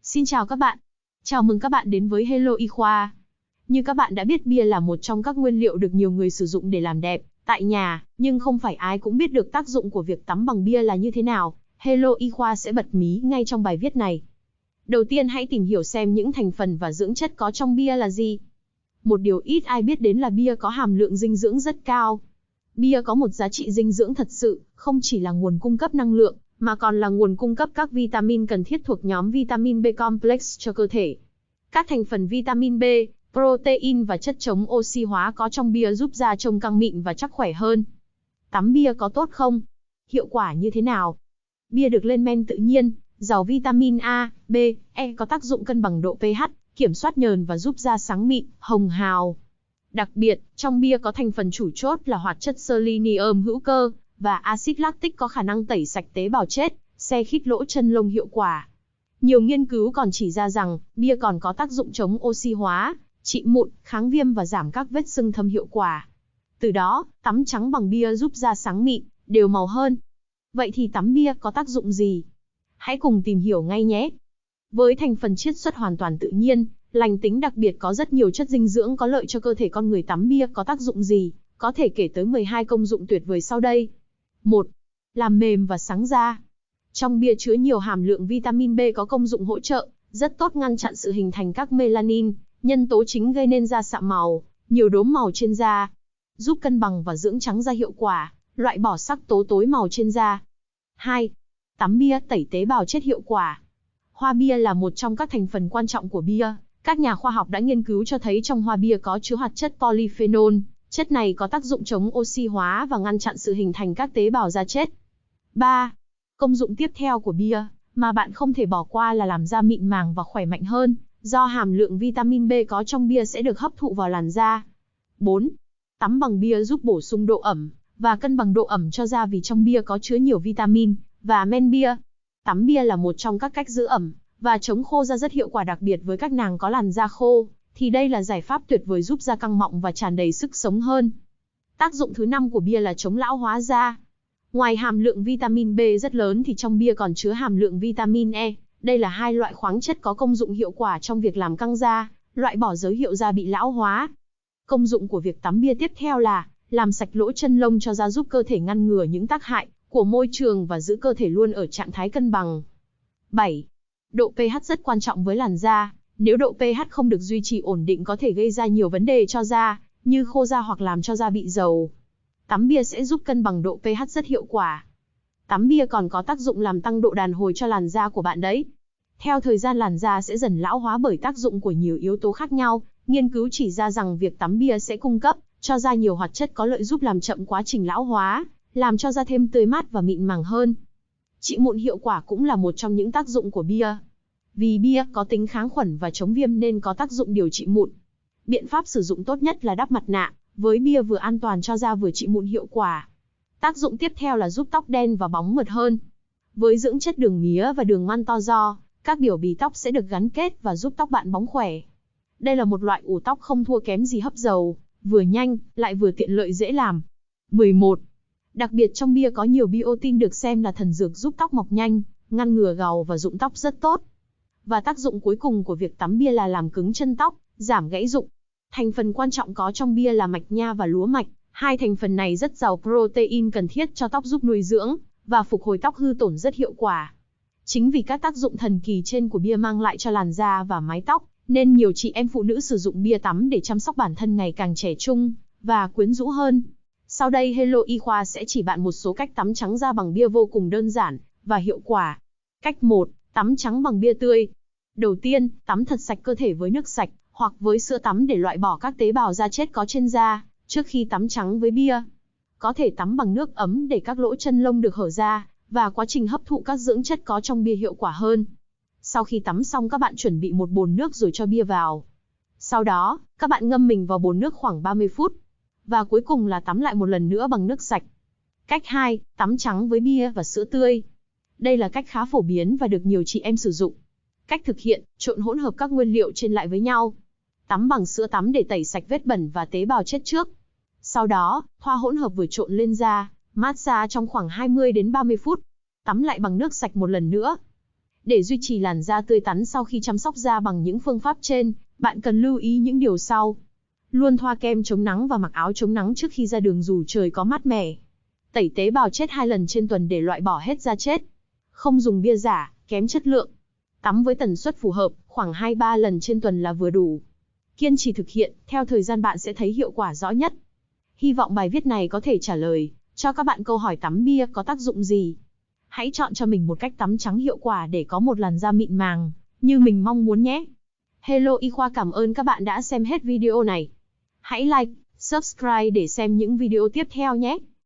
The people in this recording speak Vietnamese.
Xin chào các bạn. Chào mừng các bạn đến với Hello Y Khoa. Như các bạn đã biết, bia là một trong các nguyên liệu được nhiều người sử dụng để làm đẹp tại nhà, nhưng không phải ai cũng biết được tác dụng của việc tắm bằng bia là như thế nào. Hello Y Khoa sẽ bật mí ngay trong bài viết này. Đầu tiên hãy tìm hiểu xem những thành phần và dưỡng chất có trong bia là gì. Một điều ít ai biết đến là bia có hàm lượng dinh dưỡng rất cao. Bia có một giá trị dinh dưỡng thật sự, không chỉ là nguồn cung cấp năng lượng, mà còn là nguồn cung cấp các vitamin cần thiết thuộc nhóm vitamin B complex cho cơ thể. Các thành phần vitamin B, protein và chất chống oxy hóa có trong bia giúp da trông căng mịn và chắc khỏe hơn. Tắm bia có tốt không? Hiệu quả như thế nào? Bia được lên men tự nhiên, giàu vitamin A, B, E có tác dụng cân bằng độ pH, kiểm soát nhờn và giúp da sáng mịn, hồng hào. Đặc biệt, trong bia có thành phần chủ chốt là hoạt chất selenium hữu cơ và axit lactic có khả năng tẩy sạch tế bào chết, xe khít lỗ chân lông hiệu quả. Nhiều nghiên cứu còn chỉ ra rằng, bia còn có tác dụng chống oxy hóa, trị mụn, kháng viêm và giảm các vết sưng thâm hiệu quả. Từ đó, tắm trắng bằng bia giúp da sáng mịn, đều màu hơn. Vậy thì tắm bia có tác dụng gì? Hãy cùng tìm hiểu ngay nhé! Với thành phần chiết xuất hoàn toàn tự nhiên, lành tính đặc biệt có rất nhiều chất dinh dưỡng có lợi cho cơ thể con người. Tắm bia có tác dụng gì? Có thể kể tới 12 công dụng tuyệt vời sau đây. 1. Làm mềm và sáng da. Trong bia chứa nhiều hàm lượng vitamin B có công dụng hỗ trợ, rất tốt ngăn chặn sự hình thành các melanin, nhân tố chính gây nên da sạm màu, nhiều đốm màu trên da. Giúp cân bằng và dưỡng trắng da hiệu quả, loại bỏ sắc tố tối màu trên da. 2. Tắm bia tẩy tế bào chết hiệu quả. Hoa bia là một trong các thành phần quan trọng của bia. Các nhà khoa học đã nghiên cứu cho thấy trong hoa bia có chứa hoạt chất polyphenol. Chất này có tác dụng chống oxy hóa và ngăn chặn sự hình thành các tế bào da chết. 3. Công dụng tiếp theo của bia mà bạn không thể bỏ qua là làm da mịn màng và khỏe mạnh hơn, do hàm lượng vitamin B có trong bia sẽ được hấp thụ vào làn da. 4. Tắm bằng bia giúp bổ sung độ ẩm và cân bằng độ ẩm cho da vì trong bia có chứa nhiều vitamin và men bia. Tắm bia là một trong các cách giữ ẩm và chống khô da rất hiệu quả, đặc biệt với các nàng có làn da khô, thì đây là giải pháp tuyệt vời giúp da căng mọng và tràn đầy sức sống hơn. Tác dụng thứ 5 của bia là chống lão hóa da. Ngoài hàm lượng vitamin B rất lớn thì trong bia còn chứa hàm lượng vitamin E. Đây là hai loại khoáng chất có công dụng hiệu quả trong việc làm căng da, loại bỏ dấu hiệu da bị lão hóa. Công dụng của việc tắm bia tiếp theo là làm sạch lỗ chân lông cho da, giúp cơ thể ngăn ngừa những tác hại của môi trường và giữ cơ thể luôn ở trạng thái cân bằng. 7. Độ pH rất quan trọng với làn da. Nếu độ pH không được duy trì ổn định có thể gây ra nhiều vấn đề cho da, như khô da hoặc làm cho da bị dầu. Tắm bia sẽ giúp cân bằng độ pH rất hiệu quả. Tắm bia còn có tác dụng làm tăng độ đàn hồi cho làn da của bạn đấy. Theo thời gian làn da sẽ dần lão hóa bởi tác dụng của nhiều yếu tố khác nhau. Nghiên cứu chỉ ra rằng việc tắm bia sẽ cung cấp cho da nhiều hoạt chất có lợi giúp làm chậm quá trình lão hóa, làm cho da thêm tươi mát và mịn màng hơn. Trị mụn hiệu quả cũng là một trong những tác dụng của bia. Vì bia có tính kháng khuẩn và chống viêm nên có tác dụng điều trị mụn. Biện pháp sử dụng tốt nhất là đắp mặt nạ, với bia vừa an toàn cho da vừa trị mụn hiệu quả. Tác dụng tiếp theo là giúp tóc đen và bóng mượt hơn. Với dưỡng chất đường mía và đường mantozzo, các biểu bì tóc sẽ được gắn kết và giúp tóc bạn bóng khỏe. Đây là một loại ủ tóc không thua kém gì hấp dầu, vừa nhanh, lại vừa tiện lợi dễ làm. 11. Đặc biệt trong bia có nhiều biotin được xem là thần dược giúp tóc mọc nhanh, ngăn ngừa gàu và rụng tóc rất tốt. Và tác dụng cuối cùng của việc tắm bia là làm cứng chân tóc, giảm gãy rụng. Thành phần quan trọng có trong bia là mạch nha và lúa mạch. Hai thành phần này rất giàu protein cần thiết cho tóc, giúp nuôi dưỡng và phục hồi tóc hư tổn rất hiệu quả. Chính vì các tác dụng thần kỳ trên của bia mang lại cho làn da và mái tóc, nên nhiều chị em phụ nữ sử dụng bia tắm để chăm sóc bản thân ngày càng trẻ trung và quyến rũ hơn. Sau đây Hello Y Khoa sẽ chỉ bạn một số cách tắm trắng da bằng bia vô cùng đơn giản và hiệu quả. Cách 1. Tắm trắng bằng bia tươi. Đầu tiên, tắm thật sạch cơ thể với nước sạch hoặc với sữa tắm để loại bỏ các tế bào da chết có trên da. Trước khi tắm trắng với bia, có thể tắm bằng nước ấm để các lỗ chân lông được hở ra và quá trình hấp thụ các dưỡng chất có trong bia hiệu quả hơn. Sau khi tắm xong, các bạn chuẩn bị một bồn nước rồi cho bia vào. Sau đó, các bạn ngâm mình vào bồn nước khoảng 30 phút. Và cuối cùng là tắm lại một lần nữa bằng nước sạch. Cách 2. Tắm trắng với bia và sữa tươi. Đây là cách khá phổ biến và được nhiều chị em sử dụng. Cách thực hiện: trộn hỗn hợp các nguyên liệu trên lại với nhau. Tắm bằng sữa tắm để tẩy sạch vết bẩn và tế bào chết trước. Sau đó, thoa hỗn hợp vừa trộn lên da, massage trong khoảng 20 đến 30 phút. Tắm lại bằng nước sạch một lần nữa. Để duy trì làn da tươi tắn sau khi chăm sóc da bằng những phương pháp trên, bạn cần lưu ý những điều sau. Luôn thoa kem chống nắng và mặc áo chống nắng trước khi ra đường dù trời có mát mẻ. Tẩy tế bào chết 2 lần trên tuần để loại bỏ hết da chết. Không dùng bia giả, kém chất lượng. Tắm với tần suất phù hợp, khoảng 2-3 lần trên tuần là vừa đủ. Kiên trì thực hiện, theo thời gian bạn sẽ thấy hiệu quả rõ nhất. Hy vọng bài viết này có thể trả lời cho các bạn câu hỏi tắm bia có tác dụng gì. Hãy chọn cho mình một cách tắm trắng hiệu quả để có một làn da mịn màng, như mình mong muốn nhé. Hello Y Khoa cảm ơn các bạn đã xem hết video này. Hãy like, subscribe để xem những video tiếp theo nhé.